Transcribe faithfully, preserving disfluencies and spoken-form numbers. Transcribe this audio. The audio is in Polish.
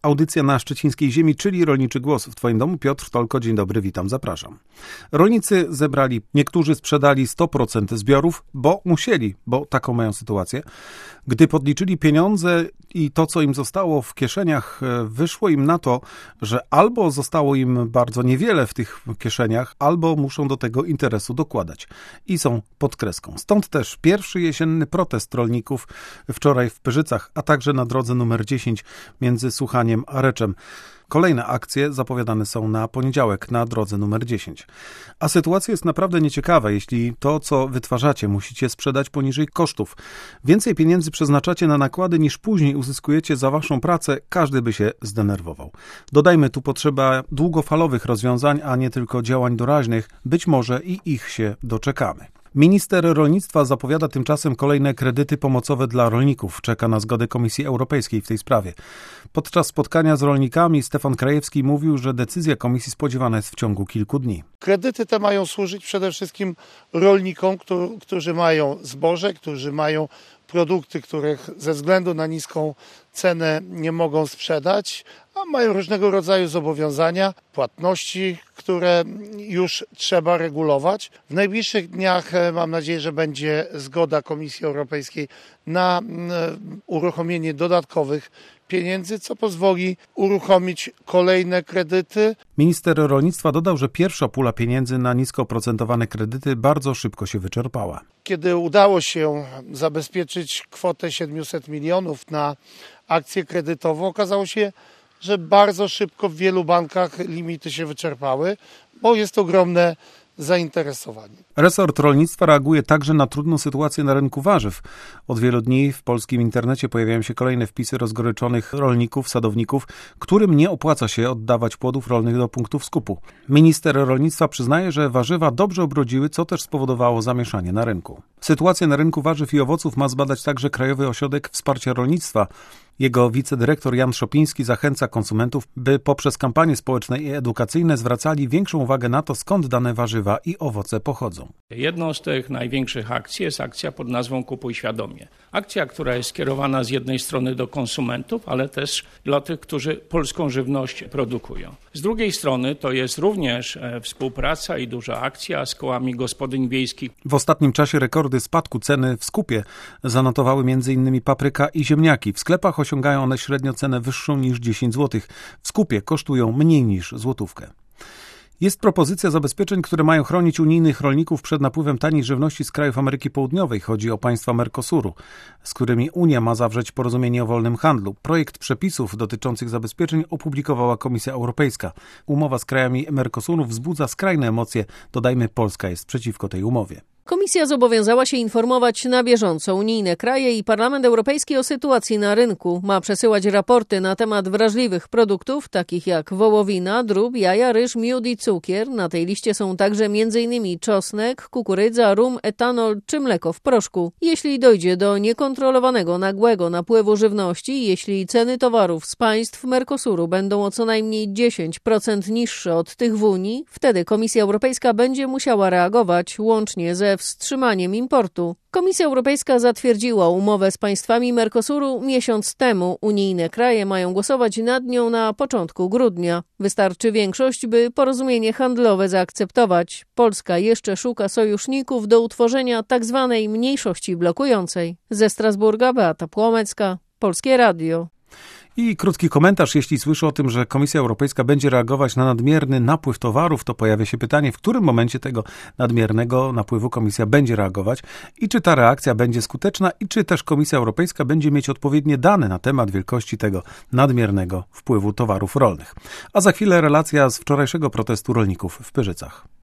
Audycja na szczecińskiej ziemi, czyli Rolniczy Głos w Twoim domu. Piotr Tolko, dzień dobry, witam, zapraszam. Rolnicy zebrali, niektórzy sprzedali sto procent zbiorów, bo musieli, bo taką mają sytuację. Gdy podliczyli pieniądze i to, co im zostało w kieszeniach, wyszło im na to, że albo zostało im bardzo niewiele w tych kieszeniach, albo muszą do tego interesu dokładać. I są pod kreską. Stąd też pierwszy jesienny protest rolników wczoraj w Pyrzycach, a także na drodze numer dziesięć między Słuchaniem a Reczem. Kolejne akcje zapowiadane są na poniedziałek na drodze numer dziesięć. A sytuacja jest naprawdę nieciekawa, jeśli to, co wytwarzacie, musicie sprzedać poniżej kosztów. Więcej pieniędzy przeznaczacie na nakłady, niż później uzyskujecie za waszą pracę, każdy by się zdenerwował. Dodajmy, tu potrzeba długofalowych rozwiązań, a nie tylko działań doraźnych. Być może i ich się doczekamy. Minister rolnictwa zapowiada tymczasem kolejne kredyty pomocowe dla rolników. Czeka na zgodę Komisji Europejskiej w tej sprawie. Podczas spotkania z rolnikami Stefan Krajewski mówił, że decyzja Komisji spodziewana jest w ciągu kilku dni. Kredyty te mają służyć przede wszystkim rolnikom, którzy mają zboże, którzy mają produkty, których ze względu na niską cenę nie mogą sprzedać, a mają różnego rodzaju zobowiązania, płatności, które już trzeba regulować. W najbliższych dniach mam nadzieję, że będzie zgoda Komisji Europejskiej na uruchomienie dodatkowych pieniędzy, co pozwoli uruchomić kolejne kredyty. Minister rolnictwa dodał, że pierwsza pula pieniędzy na nisko oprocentowane kredyty bardzo szybko się wyczerpała. Kiedy udało się zabezpieczyć kwotę siedemset milionów na akcję kredytową, okazało się, że bardzo szybko w wielu bankach limity się wyczerpały, bo jest ogromne zainteresowanie. Resort rolnictwa reaguje także na trudną sytuację na rynku warzyw. Od wielu dni w polskim internecie pojawiają się kolejne wpisy rozgoryczonych rolników, sadowników, którym nie opłaca się oddawać płodów rolnych do punktów skupu. Minister rolnictwa przyznaje, że warzywa dobrze obrodziły, co też spowodowało zamieszanie na rynku. Sytuację na rynku warzyw i owoców ma zbadać także Krajowy Ośrodek Wsparcia Rolnictwa. Jego wicedyrektor Jan Szopiński zachęca konsumentów, by poprzez kampanie społeczne i edukacyjne zwracali większą uwagę na to, skąd dane warzywa i owoce pochodzą. Jedną z tych największych akcji jest akcja pod nazwą Kupuj Świadomie. Akcja, która jest skierowana z jednej strony do konsumentów, ale też dla tych, którzy polską żywność produkują. Z drugiej strony to jest również współpraca i duża akcja z kołami gospodyń wiejskich. W ostatnim czasie rekordy spadku ceny w skupie zanotowały między innymi papryka i ziemniaki. W sklepach osiągają one średnio cenę wyższą niż dziesięć złotych. W skupie kosztują mniej niż złotówkę. Jest propozycja zabezpieczeń, które mają chronić unijnych rolników przed napływem taniej żywności z krajów Ameryki Południowej. Chodzi o państwa Mercosuru, z którymi Unia ma zawrzeć porozumienie o wolnym handlu. Projekt przepisów dotyczących zabezpieczeń opublikowała Komisja Europejska. Umowa z krajami Mercosuru wzbudza skrajne emocje. Dodajmy, Polska jest przeciwko tej umowie. Komisja zobowiązała się informować na bieżąco unijne kraje i Parlament Europejski o sytuacji na rynku. Ma przesyłać raporty na temat wrażliwych produktów, takich jak wołowina, drób, jaja, ryż, miód i cukier. Na tej liście są także m.in. czosnek, kukurydza, rum, etanol czy mleko w proszku. Jeśli dojdzie do niekontrolowanego, nagłego napływu żywności, jeśli ceny towarów z państw Mercosuru będą o co najmniej dziesięć procent niższe od tych w Unii, wtedy Komisja Europejska będzie musiała reagować łącznie ze wstrzymaniem importu. Komisja Europejska zatwierdziła umowę z państwami Mercosuru miesiąc temu. Unijne kraje mają głosować nad nią na początku grudnia. Wystarczy większość, by porozumienie handlowe zaakceptować. Polska jeszcze szuka sojuszników do utworzenia tzw. mniejszości blokującej. Ze Strasburga Beata Płomecka, Polskie Radio. I krótki komentarz. Jeśli słyszę o tym, że Komisja Europejska będzie reagować na nadmierny napływ towarów, to pojawia się pytanie, w którym momencie tego nadmiernego napływu Komisja będzie reagować i czy ta reakcja będzie skuteczna i czy też Komisja Europejska będzie mieć odpowiednie dane na temat wielkości tego nadmiernego wpływu towarów rolnych. A za chwilę relacja z wczorajszego protestu rolników w Pyrzycach.